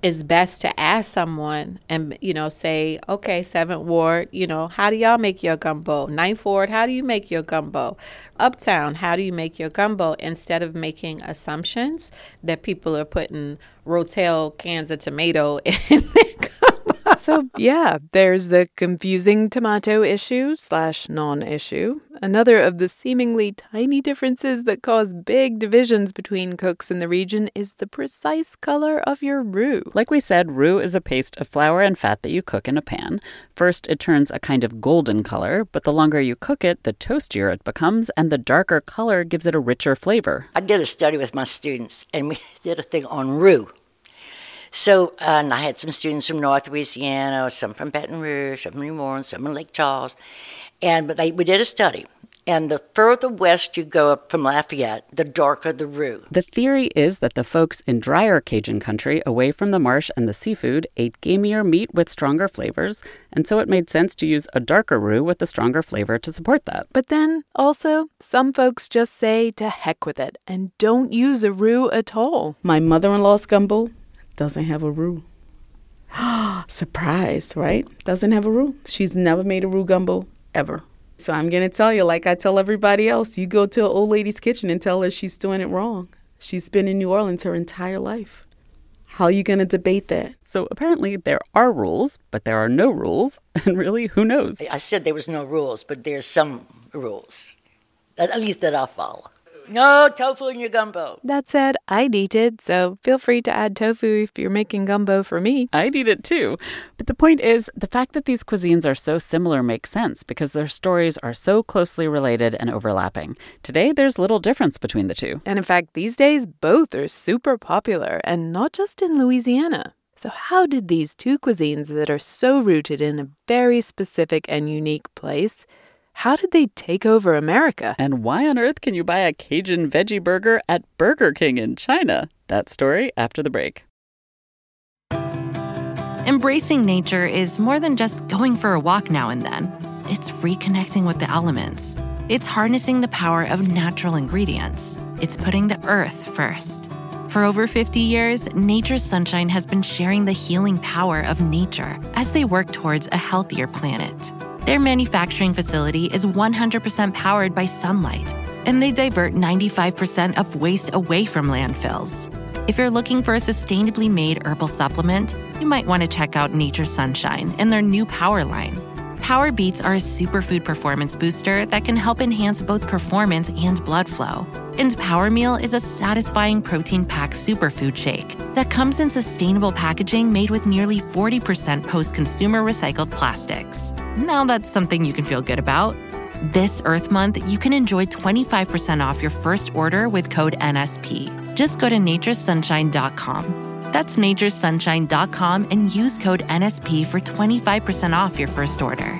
S7: it's best to ask someone and, you know, say, okay, seventh Ward, you know, how do y'all make your gumbo? ninth Ward, how do you make your gumbo? Uptown, how do you make your gumbo? Instead of making assumptions that people are putting Rotel cans of tomato in their gumbo.
S2: So, yeah, there's the confusing tomato issue slash non-issue. Another of the seemingly tiny differences that cause big divisions between cooks in the region is the precise color of your roux.
S3: Like we said, roux is a paste of flour and fat that you cook in a pan. First, it turns a kind of golden color, but the longer you cook it, the toastier it becomes, and the darker color gives it a richer flavor.
S8: I did a study with my students, and we did a thing on roux. So, uh, and I had some students from North Louisiana, some from Baton Rouge, some from New Orleans, some from Lake Charles. And but they, we did a study. And the further west you go up from Lafayette, the darker the roux.
S3: The theory is that the folks in drier Cajun country, away from the marsh and the seafood, ate gamier meat with stronger flavors, and so it made sense to use a darker roux with a stronger flavor to support that.
S2: But then, also, some folks just say to heck with it and don't use a roux at all.
S9: My mother-in-law's gumbo doesn't have a roux. Surprise, right? Doesn't have a roux. She's never made a roux gumbo, ever. So I'm going to tell you, like I tell everybody else, you go to an old lady's kitchen and tell her she's doing it wrong. She's been in New Orleans her entire life. How are you going to debate that?
S3: So apparently there are rules, but there are no rules. And really, who knows?
S8: I said there was no rules, but there's some rules, at least that I follow. No tofu in your gumbo.
S2: That said, I'd eat it, so feel free to add tofu if you're making gumbo for me.
S3: I'd eat it too. But the point is, the fact that these cuisines are so similar makes sense because their stories are so closely related and overlapping. Today, there's little difference between the two.
S2: And in fact, these days, both are super popular, and not just in Louisiana. So how did these two cuisines that are so rooted in a very specific and unique place, how did they take over America?
S3: And why on earth can you buy a Cajun veggie burger at Burger King in China? That story after the break.
S10: Embracing nature is more than just going for a walk now and then. It's reconnecting with the elements. It's harnessing the power of natural ingredients. It's putting the earth first. For over fifty years, Nature's Sunshine has been sharing the healing power of nature as they work towards a healthier planet. Their manufacturing facility is one hundred percent powered by sunlight, and they divert ninety-five percent of waste away from landfills. If you're looking for a sustainably made herbal supplement, you might want to check out Nature's Sunshine and their new Power line. Power Beats are a superfood performance booster that can help enhance both performance and blood flow. And Power Meal is a satisfying protein-packed superfood shake that comes in sustainable packaging made with nearly forty percent post-consumer recycled plastics. Now that's something you can feel good about. This Earth Month, you can enjoy twenty-five percent off your first order with code N S P. Just go to nature's sunshine dot com. That's nature's sunshine dot com and use code N S P for twenty-five percent off your first order.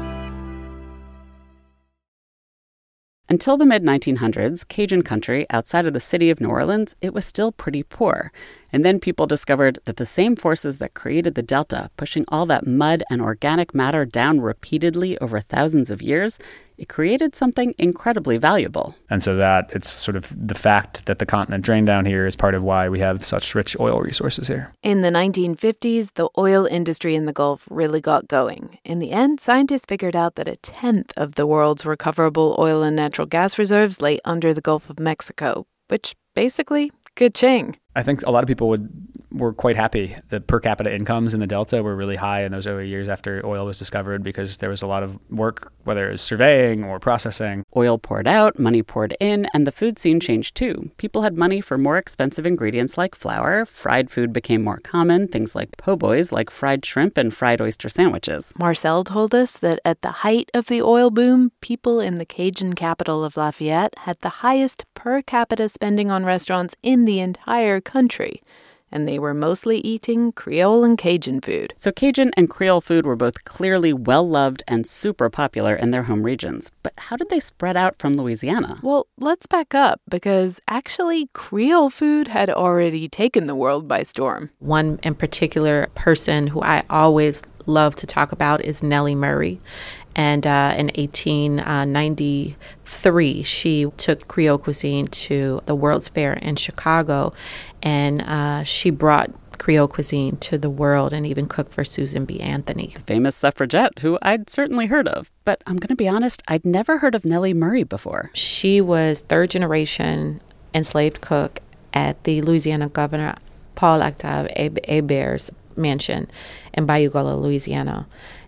S3: Until the mid nineteen hundreds, Cajun country, outside of the city of New Orleans, it was still pretty poor. And then people discovered that the same forces that created the Delta, pushing all that mud and organic matter down repeatedly over thousands of years, it created something incredibly valuable.
S6: And so that it's sort of the fact that the continent drained down here is part of why we have such rich oil resources here.
S2: In the nineteen fifties, the oil industry in the Gulf really got going. In the end, scientists figured out that a tenth of the world's recoverable oil and natural gas reserves lay under the Gulf of Mexico, which basically, ka-ching.
S6: I think a lot of people would were quite happy. The per capita incomes in the Delta were really high in those early years after oil was discovered because there was a lot of work, whether it was surveying or processing.
S3: Oil poured out, money poured in, and the food scene changed too. People had money for more expensive ingredients like flour. Fried food became more common, things like po' boys, like fried shrimp and fried oyster sandwiches.
S2: Marcel told us that at the height of the oil boom, people in the Cajun capital of Lafayette had the highest per capita spending on restaurants in the entire country. And they were mostly eating Creole and Cajun food.
S3: So Cajun and Creole food were both clearly well-loved and super popular in their home regions. But how did they spread out from Louisiana?
S2: Well, let's back up, because actually Creole food had already taken the world by storm.
S7: One in particular person who I always love to talk about is Nellie Murray. And uh, in eighteen ninety-three, she took Creole cuisine to the World's Fair in Chicago, and uh, she brought Creole cuisine to the world and even cooked for Susan B. Anthony.
S3: The famous suffragette, who I'd certainly heard of. But I'm going to be honest, I'd never heard of Nellie Murray before.
S7: She was third generation enslaved cook at the Louisiana Governor Paul Octave Hebert's mansion in Bayou Gullah, Louisiana.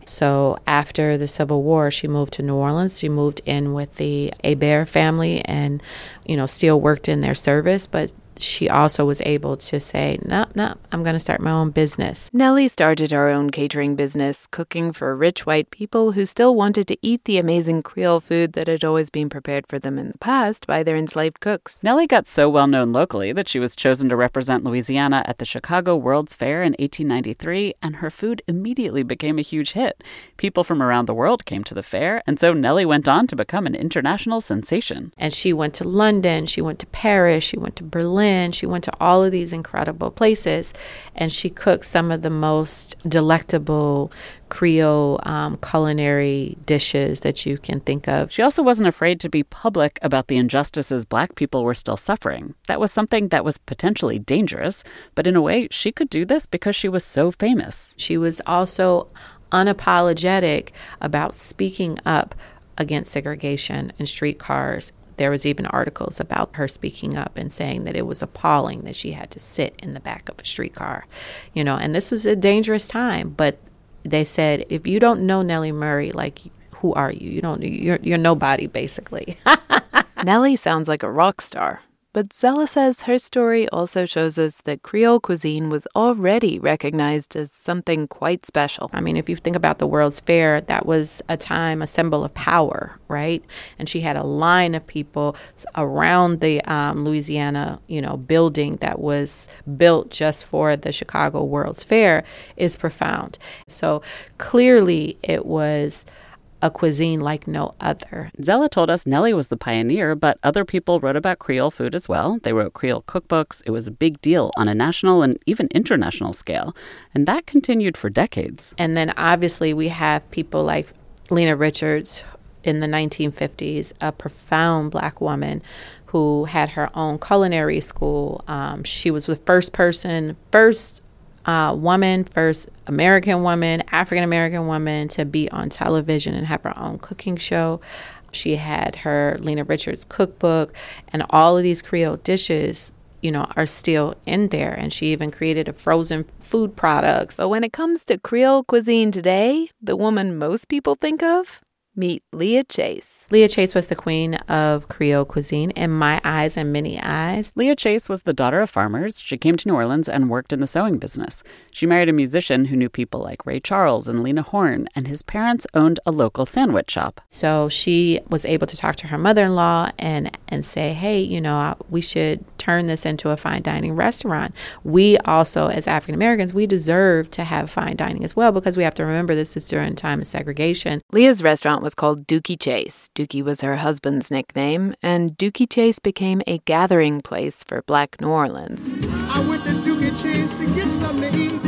S7: So after the Civil War, she moved to New Orleans. She moved in with the Hebert family and, you know, still worked in their service, but she also was able to say, no, no, I'm going to start my own business.
S2: Nellie started her own catering business, cooking for rich white people who still wanted to eat the amazing Creole food that had always been prepared for them in the past by their enslaved cooks.
S3: Nellie got so well known locally that she was chosen to represent Louisiana at the Chicago World's Fair in eighteen ninety-three, and her food immediately became a huge hit. People from around the world came to the fair, and so Nellie went on to become an international sensation.
S7: And she went to London, she went to Paris, she went to Berlin. She went to all of these incredible places, and she cooked some of the most delectable Creole um, culinary dishes that you can think of.
S3: She also wasn't afraid to be public about the injustices Black people were still suffering. That was something that was potentially dangerous, but in a way, she could do this because she was so famous.
S7: She was also unapologetic about speaking up against segregation in streetcars. There was even articles about her speaking up and saying that it was appalling that she had to sit in the back of a streetcar, you know, and this was a dangerous time. But they said, if you don't know Nellie Murray, like, who are you? You don't, you're, you're nobody, basically.
S2: Nellie sounds like a rock star. But Zella says her story also shows us that Creole cuisine was already recognized as something quite special.
S7: I mean, if you think about the World's Fair, that was a time, a symbol of power, right? And she had a line of people around the um, Louisiana, you know, building that was built just for the Chicago World's Fair is profound. So clearly it was a cuisine like no other.
S3: Zella told us Nellie was the pioneer, but other people wrote about Creole food as well. They wrote Creole cookbooks. It was a big deal on a national and even international scale. And that continued for decades.
S7: And then obviously we have people like Lena Richards in the nineteen fifties, a profound Black woman who had her own culinary school. Um, she was the first person, first Uh, woman, first American woman, African-American woman to be on television and have her own cooking show. She had her Lena Richards cookbook, and all of these Creole dishes, you know, are still in there. And she even created a frozen food products.
S2: But when it comes to Creole cuisine today, the woman most people think of, meet Leah Chase.
S7: Leah Chase was the queen of Creole cuisine in my eyes and many eyes.
S3: Leah Chase was the daughter of farmers. She came to New Orleans and worked in the sewing business. She married a musician who knew people like Ray Charles and Lena Horne, and his parents owned a local sandwich shop.
S7: So she was able to talk to her mother-in-law and, and say, hey, you know, we should turn this into a fine dining restaurant. We also, as African Americans, we deserve to have fine dining as well, because we have to remember this is during a time of segregation.
S2: Leah's restaurant was called Dookie Chase. Dookie was her husband's nickname, and Dookie Chase became a gathering place for Black New Orleans.
S11: I went to Dookie Chase to get something to eat.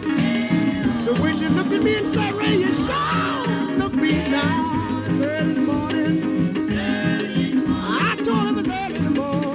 S11: The way she looked at me and said, Ray, you sure look me now. It's early in the morning. I told him it's early in the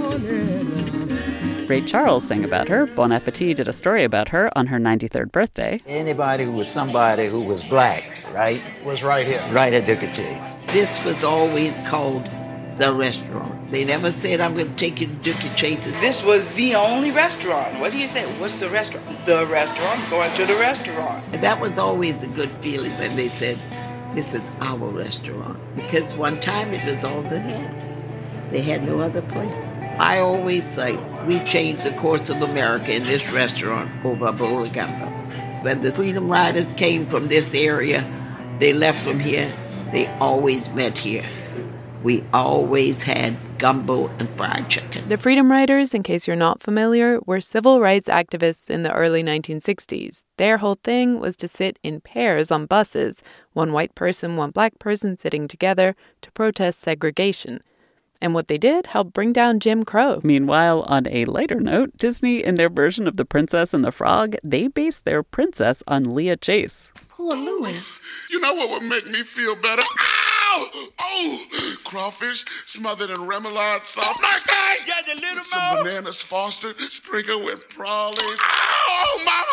S11: morning.
S3: Ray Charles sang about her. Bon Appetit did a story about her on her ninety-third birthday.
S12: Anybody who was somebody who was Black, right?
S11: Was right here.
S12: Right at Dookie Chase.
S13: This was always called the restaurant. They never said, I'm going to take you to Dookie Chase.
S14: This was the only restaurant. What do you say? What's the restaurant? The restaurant. Going to the restaurant.
S13: And that was always a good feeling when they said, this is our restaurant. Because one time it was all they had. They had no other place. I always say, we changed the course of America in this restaurant over a bowl of gumbo. When the Freedom Riders came from this area, they left from here, they always met here. We always had gumbo and fried chicken.
S2: The Freedom Riders, in case you're not familiar, were civil rights activists in the early nineteen sixties. Their whole thing was to sit in pairs on buses, one white person, one black person sitting together to protest segregation. And what they did helped bring down Jim Crow.
S3: Meanwhile, on a lighter note, Disney, in their version of The Princess and the Frog, they based their princess on Leah Chase.
S5: Poor Louis. You know what would make me feel better? Ow! Oh! Crawfish smothered in remoulade sauce. Mercy!
S11: Got the little
S5: with some bananas Foster sprinkled with prawley. Oh, my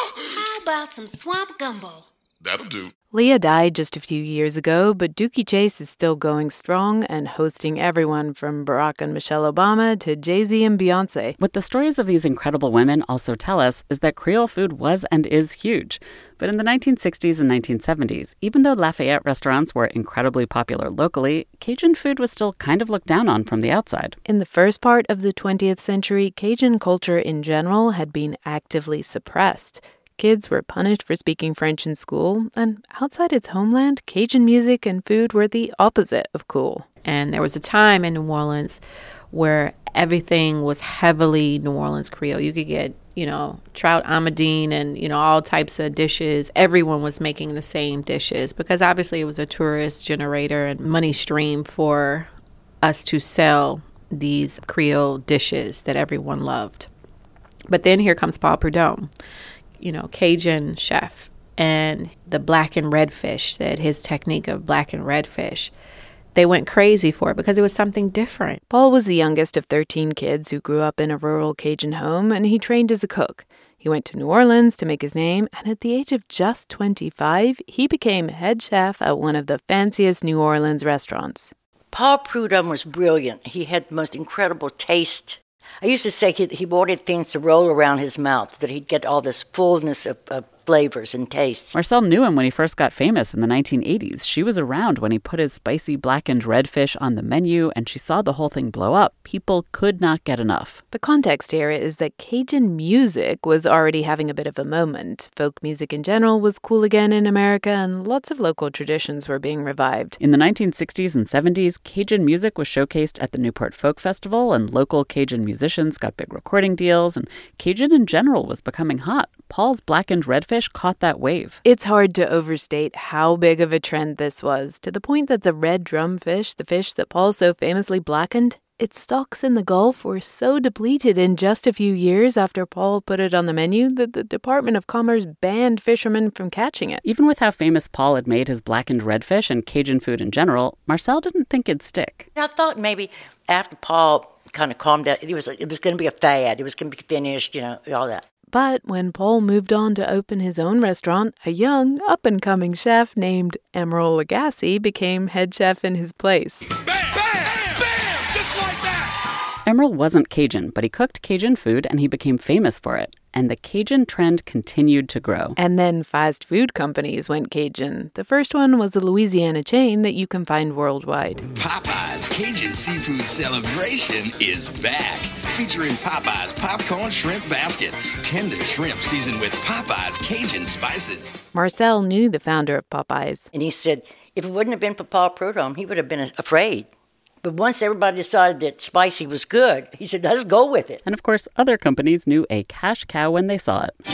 S15: about some swamp gumbo?
S5: That'll do.
S2: Leah died just a few years ago, but Dooky Chase is still going strong and hosting everyone from Barack and Michelle Obama to Jay-Z and Beyonce.
S3: What the stories of these incredible women also tell us is that Creole food was and is huge. But in the nineteen sixties and nineteen seventies, even though Lafayette restaurants were incredibly popular locally, Cajun food was still kind of looked down on from the outside.
S2: In the first part of the twentieth century, Cajun culture in general had been actively suppressed. Kids were punished for speaking French in school, and outside its homeland, Cajun music and food were the opposite of cool.
S7: And there was a time in New Orleans where everything was heavily New Orleans Creole. You could get, you know, trout amadine and, you know, all types of dishes. Everyone was making the same dishes because obviously it was a tourist generator and money stream for us to sell these Creole dishes that everyone loved. But then here comes Paul Prudhomme, you know, Cajun chef, and the black and red fish, that his technique of black and red fish, they went crazy for it because it was something different.
S2: Paul was the youngest of thirteen kids who grew up in a rural Cajun home, and he trained as a cook. He went to New Orleans to make his name, and at the age of just twenty-five, he became head chef at one of the fanciest New Orleans restaurants.
S8: Paul Prudhomme was brilliant. He had the most incredible taste. I used to say he, he wanted things to roll around his mouth, that he'd get all this fullness of, of flavors and tastes.
S3: Marcel knew him when he first got famous in the nineteen eighties. She was around when he put his spicy blackened redfish on the menu, and she saw the whole thing blow up. People could not get enough.
S2: The context here is that Cajun music was already having a bit of a moment. Folk music in general was cool again in America, and lots of local traditions were being revived.
S3: In the nineteen sixties and seventies, Cajun music was showcased at the Newport Folk Festival, and local Cajun musicians got big recording deals, and Cajun in general was becoming hot. Paul's blackened redfish caught that wave.
S2: It's hard to overstate how big of a trend this was, to the point that the red drumfish, the fish that Paul so famously blackened, its stocks in the Gulf were so depleted in just a few years after Paul put it on the menu that the Department of Commerce banned fishermen from catching it.
S3: Even with how famous Paul had made his blackened redfish and Cajun food in general, Marcel didn't think it'd stick.
S8: I thought maybe after Paul kind of calmed down, it was it was going to be a fad. It was going to be finished, you know, all that.
S2: But when Paul moved on to open his own restaurant, a young, up-and-coming chef named Emeril Lagasse became head chef in his place.
S11: Bam! Bam! Bam! Just like that!
S3: Emeril wasn't Cajun, but he cooked Cajun food and he became famous for it. And the Cajun trend continued to grow.
S2: And then fast food companies went Cajun. The first one was a Louisiana chain that you can find worldwide.
S16: Popeye's Cajun Seafood Celebration is back. Featuring Popeye's Popcorn Shrimp Basket. Tender shrimp seasoned with Popeye's Cajun spices.
S2: Marcel knew the founder of Popeyes.
S8: And he said, if it wouldn't have been for Paul Prudhomme, he would have been afraid. But once everybody decided that spicy was good, he said, let's go with it.
S3: And of course, other companies knew a cash cow when they saw it.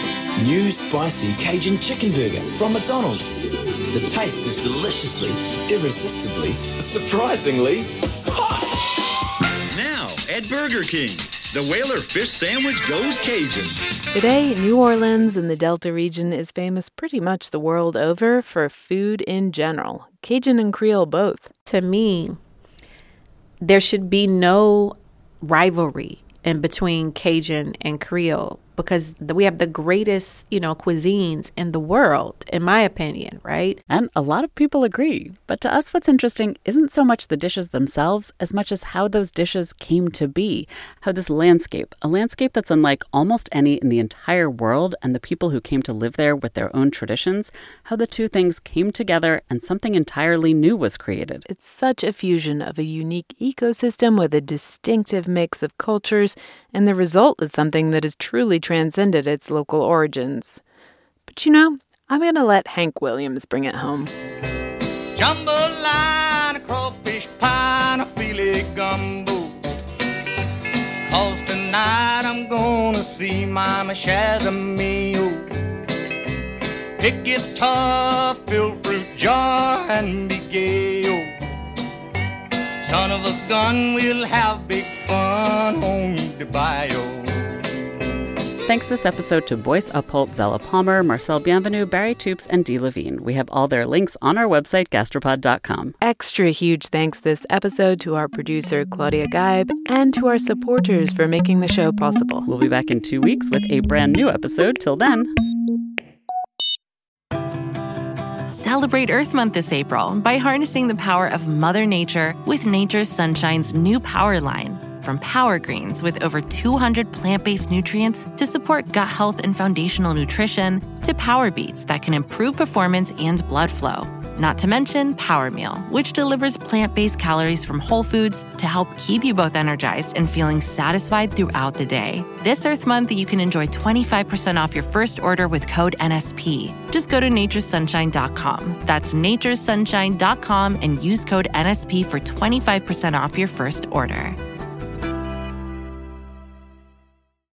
S17: New spicy Cajun chicken burger from McDonald's. The taste is deliciously, irresistibly, surprisingly hot.
S18: Now at Burger King, the Whaler fish sandwich goes Cajun.
S2: Today, New Orleans and the Delta region is famous pretty much the world over for food in general, Cajun and Creole both.
S7: To me, there should be no rivalry in between Cajun and Creole because we have the greatest, you know, cuisines in the world, in my opinion, right?
S3: And a lot of people agree. But to us, what's interesting isn't so much the dishes themselves as much as how those dishes came to be. How this landscape, a landscape that's unlike almost any in the entire world, and the people who came to live there with their own traditions, how the two things came together and something entirely new was created.
S2: It's such a fusion of a unique ecosystem with a distinctive mix of cultures, and the result is something that has truly transcended its local origins. But you know, I'm going to let Hank Williams bring it home.
S11: Jambalaya, crawfish pie, and a filet gumbo. 'Cause tonight I'm gonna see Mama Shazamio. Pick guitar, fill fruit jar, and be gay. Son of a gun, we'll have big fun on the bayou.
S3: Thanks this episode to Boyce Upholt, Zella Palmer, Marcel Bienvenu, Barry Toops, and Dee Levine. We have all their links on our website, gastropod dot com.
S2: Extra huge thanks this episode to our producer, Claudia Geib, and to our supporters for making the show possible.
S3: We'll be back in two weeks with a brand new episode. Till then...
S10: Celebrate Earth Month this April by harnessing the power of Mother Nature with Nature's Sunshine's new Power line. From Power Greens with over two hundred plant-based nutrients to support gut health and foundational nutrition, to Power Beets that can improve performance and blood flow. Not to mention Power Meal, which delivers plant-based calories from whole foods to help keep you both energized and feeling satisfied throughout the day. This Earth Month, you can enjoy twenty-five percent off your first order with code N S P. Just go to nature's sunshine dot com. That's nature's sunshine dot com and use code N S P for twenty-five percent off your first order.